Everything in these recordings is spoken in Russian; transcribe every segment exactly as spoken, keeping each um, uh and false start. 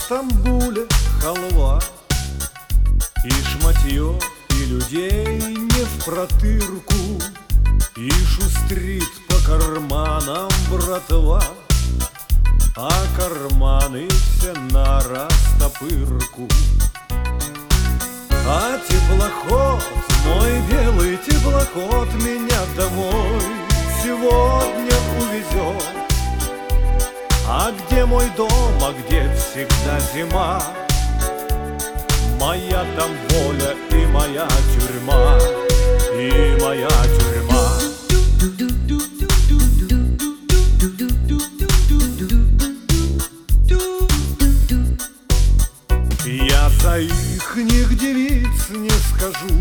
Стамбуле халва, и шматье, и людей не впротырку, и шустрит по карманам братва, а карманы все на растопырку. А теплоход, мой белый теплоход, меня домой сегодня увезет. А где мой дом, а где всегда зима? Моя там воля и моя тюрьма, и моя тюрьма. Я за ихних девиц не скажу,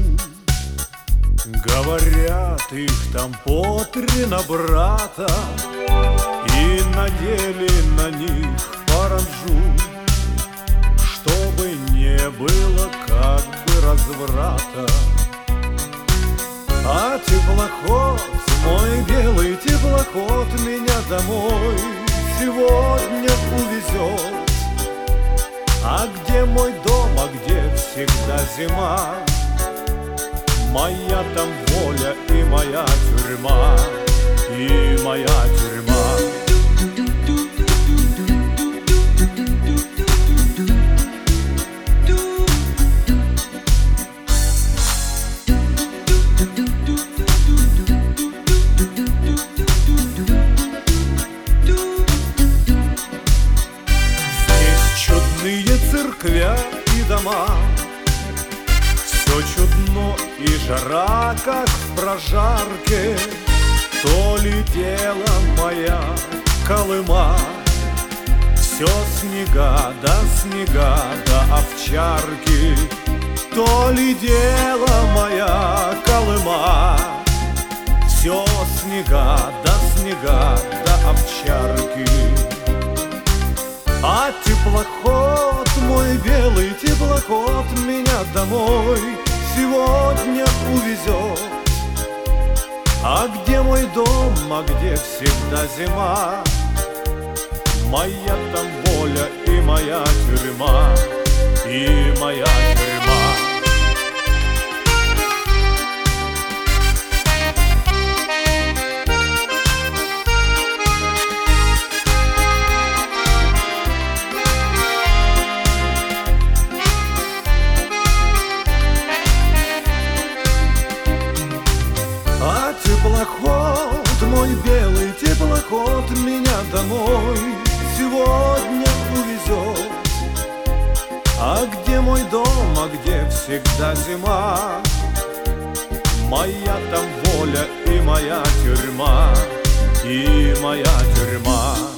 говорят, их там по три на брата, и надели на них паранджу, чтобы не было как бы разврата. А теплоход, мой белый теплоход, меня домой сегодня увезет. А где мой дом, а где всегда зима? Моя там воля и моя тюрьма, и моя тюрьма. Церквя и дома, все чудно и жара, как в прожарке. То летела моя Колыма, все снега да снега да овчарки. То летела моя Колыма, все снега да снега да овчарки. А теплоход, мой белый теплоход, меня домой сегодня увезет. А где мой дом, а где всегда зима? Моя там воля и моя тюрьма, и моя тюрьма. Теплоход, мой белый теплоход, меня домой сегодня увезет. А где мой дом, а где всегда зима? Моя там воля и моя тюрьма, и моя тюрьма.